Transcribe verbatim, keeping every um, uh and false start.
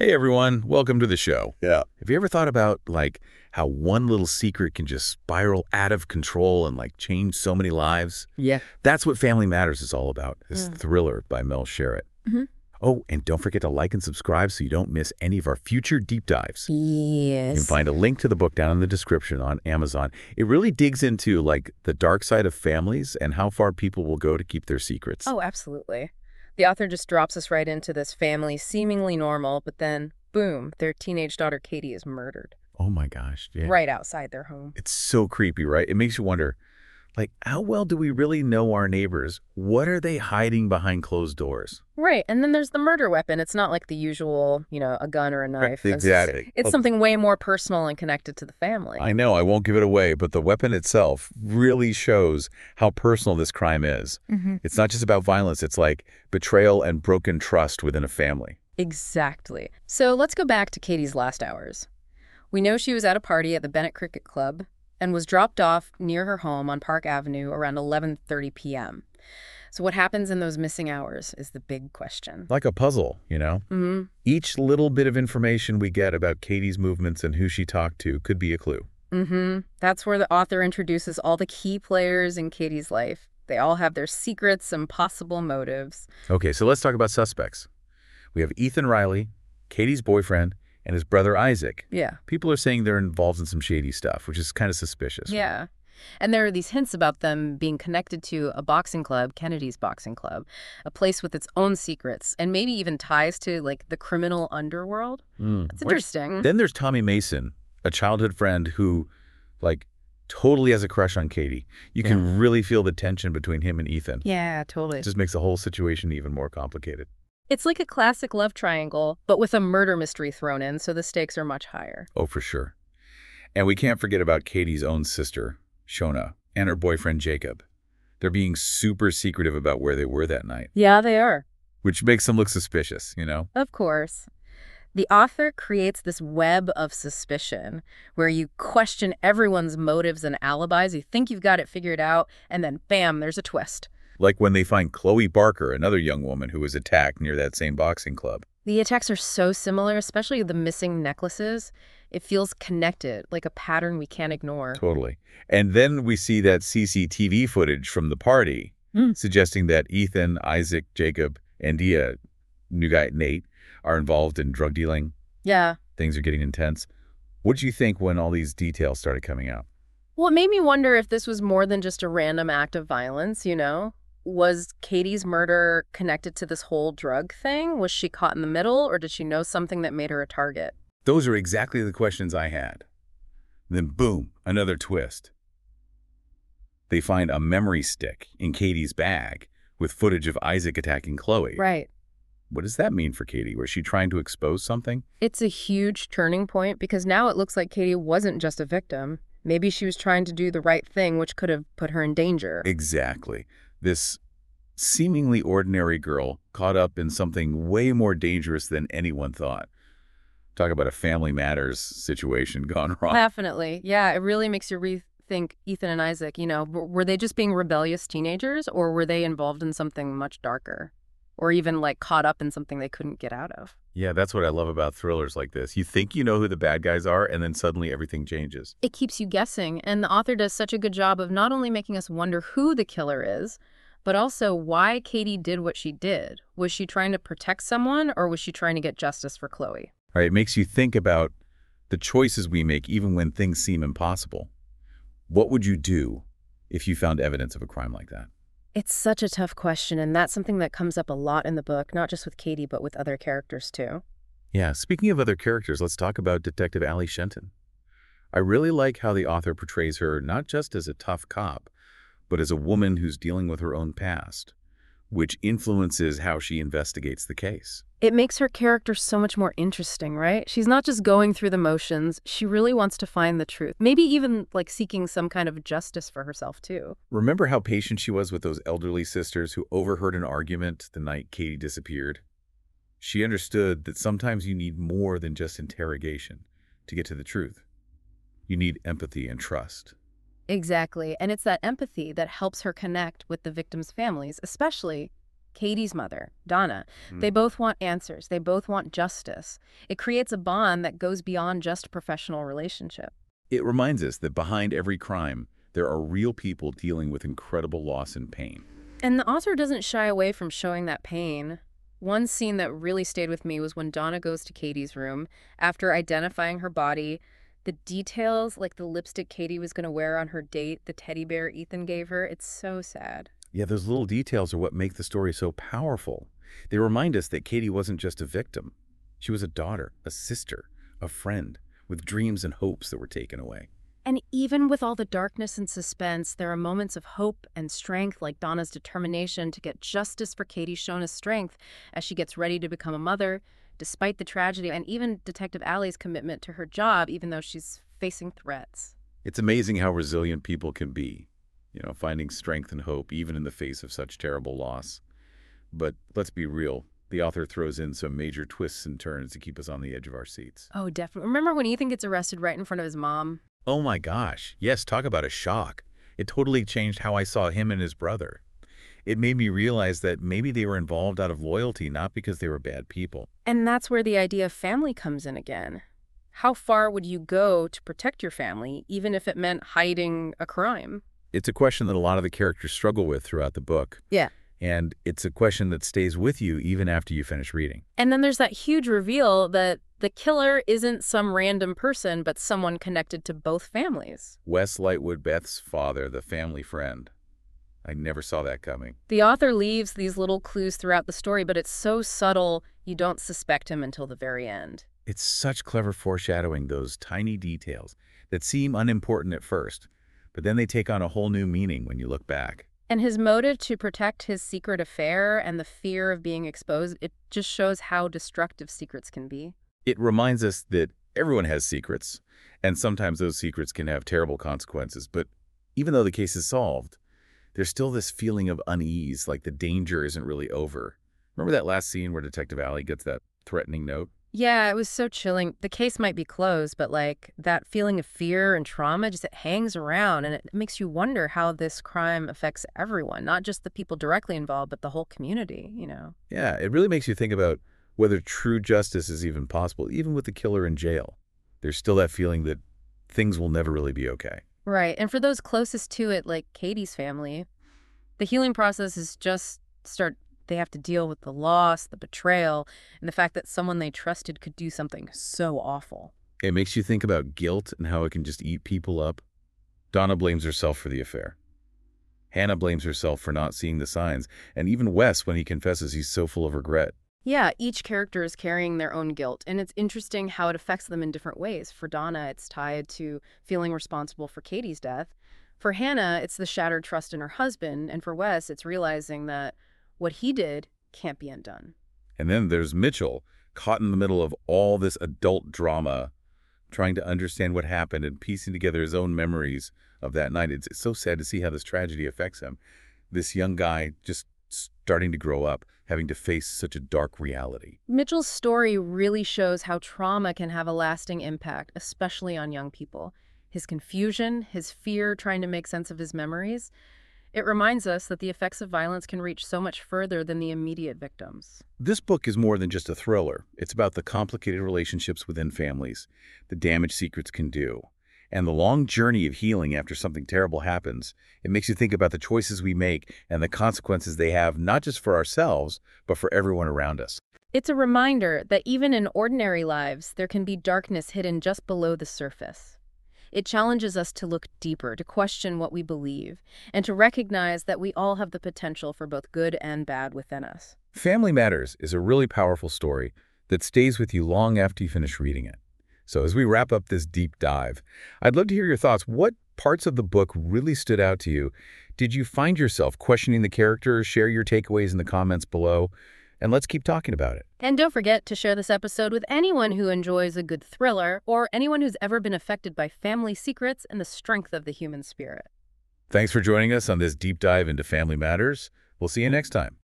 Hey everyone, welcome to the show. Yeah. Have you ever thought about like how one little secret can just spiral out of control and like change so many lives? Yeah. That's what Family Matters is all about, this Mm. thriller by Mel Sherratt. Mhm. Oh, and don't forget to like and subscribe so you don't miss any of our future deep dives. You can Yes. find a link to the book down in the description on Amazon. It really digs into like the dark side of families and how far people will go to keep their secrets. Oh, absolutely. The author just drops us right into this family seemingly normal, but then, boom, their teenage daughter Katie is murdered Oh my gosh, yeah. right outside their home. It's so creepy, right? It makes you wonder, like, how well do we really know our neighbors? What are they hiding behind closed doors? Right. And then there's the murder weapon. It's not like the usual, you know, a gun or a knife. It's- exactly. It's something way more personal and connected to the family. I know, I won't give it away, but the weapon itself really shows how personal this crime is. Mhm. It's not just about violence, it's like betrayal and broken trust within a family. Exactly. So let's go back to Katie's last hours. We know she was at a party at the Bennett Cricket Club and was dropped off near her home on Park Avenue around eleven thirty p m So what happens in those missing hours is the big question. Like a puzzle, you know? Mm-hmm. Each little bit of information we get about Katie's movements and who she talked to could be a clue. Mm-hmm. That's where the author introduces all the key players in Katie's life. They all have their secrets and possible motives. Okay, so let's talk about suspects. We have Ethan Riley, Katie's boyfriend, and his brother Isaac. Yeah. People are saying they're involved in some shady stuff, which is kind of suspicious. Yeah. And there are these hints about them being connected to a boxing club, Kennedy's Boxing Club, a place with its own secrets, and maybe even ties to, like, the criminal underworld. Mm. That's interesting. Then there's Tommy Mason, a childhood friend who, like, totally has a crush on Katie. You can Yeah. really feel the tension between him and Ethan. Yeah, totally. It just makes the whole situation even more complicated. It's like a classic love triangle, but with a murder mystery thrown in, so the stakes are much higher. Oh, for sure. And we can't forget about Katie's own sister, Shona, and her boyfriend, Jacob. They're being super secretive about where they were that night, Yeah, they are. which makes them look suspicious, you know? Of course. The author creates this web of suspicion where you question everyone's motives and alibis. You think you've got it figured out, and then bam, there's a twist. Like when they find Chloe Barker, another young woman who was attacked near that same boxing club. The attacks are so similar, especially the missing necklaces. It feels connected, like a pattern we can't ignore. Totally. And then we see that C C T V footage from the party, Mm. suggesting that Ethan, Isaac, Jacob, and Dia, new guy Nate, are involved in drug dealing. Yeah. Things are getting intense. What did you think when all these details started coming out? Well, it made me wonder if this was more than just a random act of violence, you know? Was Katie's murder connected to this whole drug thing? Was she caught in the middle, or did she know something that made her a target? Those are exactly the questions I had. Then boom, another twist. They find a memory stick in Katie's bag with footage of Isaac attacking Chloe. Right. What does that mean for Katie? Was she trying to expose something? It's a huge turning point because now it looks like Katie wasn't just a victim. Maybe she was trying to do the right thing, which could have put her in danger. Exactly. This seemingly ordinary girl caught up in something way more dangerous than anyone thought. Talk about a Family Matters situation gone wrong. Definitely. Yeah, it really makes you rethink Ethan and Isaac. You know, w- were they just being rebellious teenagers, or were they involved in something much darker? Or even, like, caught up in something they couldn't get out of? Yeah, that's what I love about thrillers like this. You think you know who the bad guys are, and then suddenly everything changes. It keeps you guessing, and the author does such a good job of not only making us wonder who the killer is, but also why Katie did what she did. Was she trying to protect someone, or was she trying to get justice for Chloe? All right, it makes you think about the choices we make even when things seem impossible. What would you do if you found evidence of a crime like that? It's such a tough question, and that's something that comes up a lot in the book, not just with Katie, but with other characters too. Yeah, speaking of other characters, let's talk about Detective Ally Shenton. I really like how the author portrays her not just as a tough cop, but as a woman who's dealing with her own past, which influences how she investigates the case. It makes her character so much more interesting, right? She's not just going through the motions. She really wants to find the truth. Maybe even like seeking some kind of justice for herself too. Remember how patient she was with those elderly sisters who overheard an argument the night Katie disappeared? She understood that sometimes you need more than just interrogation to get to the truth. You need empathy and trust. Exactly. And it's that empathy that helps her connect with the victims' families, especially Katie's mother, Donna. Hmm. They both want answers. They both want justice. It creates a bond that goes beyond just a professional relationship. It reminds us that behind every crime, there are real people dealing with incredible loss and pain. And the author doesn't shy away from showing that pain. One scene that really stayed with me was when Donna goes to Katie's room. After identifying her body, the details, like the lipstick Katie was going to wear on her date, the teddy bear Ethan gave her, it's so sad. Yeah, those little details are what make the story so powerful. They remind us that Katie wasn't just a victim. She was a daughter, a sister, a friend, with dreams and hopes that were taken away. And even with all the darkness and suspense, there are moments of hope and strength, like Donna's determination to get justice for Katie shown as strength as she gets ready to become a mother, despite the tragedy, and even Detective Allie's commitment to her job, even though she's facing threats. It's amazing how resilient people can be, you know, finding strength and hope even in the face of such terrible loss. But let's be real, the author throws in some major twists and turns to keep us on the edge of our seats. Oh, definitely. Remember when Ethan gets arrested right in front of his mom? Oh my gosh, yes, talk about a shock. It totally changed how I saw him and his brother. It made me realize that maybe they were involved out of loyalty, not because they were bad people. And that's where the idea of family comes in again. How far would you go to protect your family, even if it meant hiding a crime? It's a question that a lot of the characters struggle with throughout the book. Yeah. And it's a question that stays with you even after you finish reading. And then there's that huge reveal that the killer isn't some random person, but someone connected to both families. Wes Lightwood, Beth's father, the family friend. I never saw that coming. The author leaves these little clues throughout the story, but it's so subtle you don't suspect him until the very end. It's such clever foreshadowing, those tiny details that seem unimportant at first, but then they take on a whole new meaning when you look back. And his motive to protect his secret affair and the fear of being exposed, it just shows how destructive secrets can be. It reminds us that everyone has secrets, and sometimes those secrets can have terrible consequences. But even though the case is solved, there's still this feeling of unease, like the danger isn't really over. Remember that last scene where Detective Allie gets that threatening note? Yeah, it was so chilling. The case might be closed, but like that feeling of fear and trauma just it hangs around, and it makes you wonder how this crime affects everyone, not just the people directly involved, but the whole community, you know? Yeah, it really makes you think about whether true justice is even possible, even with the killer in jail. There's still that feeling that things will never really be okay. Right. And for those closest to it, like Katie's family, the healing process is just start, they have to deal with the loss, the betrayal, and the fact that someone they trusted could do something so awful. It makes you think about guilt and how it can just eat people up. Donna blames herself for the affair. Hannah blames herself for not seeing the signs. And even Wes, when he confesses, he's so full of regret. Yeah, each character is carrying their own guilt, and it's interesting how it affects them in different ways. For Donna, it's tied to feeling responsible for Katie's death. For Hannah, it's the shattered trust in her husband, and for Wes, it's realizing that what he did can't be undone. And then there's Mitchell, caught in the middle of all this adult drama, trying to understand what happened and piecing together his own memories of that night. It's, it's so sad to see how this tragedy affects him. This young guy just starting to grow up, having to face such a dark reality. Mitchell's story really shows how trauma can have a lasting impact, especially on young people. His confusion, his fear trying to make sense of his memories. It reminds us that the effects of violence can reach so much further than the immediate victims. This book is more than just a thriller. It's about the complicated relationships within families, the damage secrets can do, and the long journey of healing after something terrible happens. It makes you think about the choices we make and the consequences they have, not just for ourselves, but for everyone around us. It's a reminder that even in ordinary lives, there can be darkness hidden just below the surface. It challenges us to look deeper, to question what we believe, and to recognize that we all have the potential for both good and bad within us. Family Matters is a really powerful story that stays with you long after you finish reading it. So as we wrap up this deep dive, I'd love to hear your thoughts. What parts of the book really stood out to you? Did you find yourself questioning the characters? Share your takeaways in the comments below, and let's keep talking about it. And don't forget to share this episode with anyone who enjoys a good thriller or anyone who's ever been affected by family secrets and the strength of the human spirit. Thanks for joining us on this deep dive into Family Matters. We'll see you next time.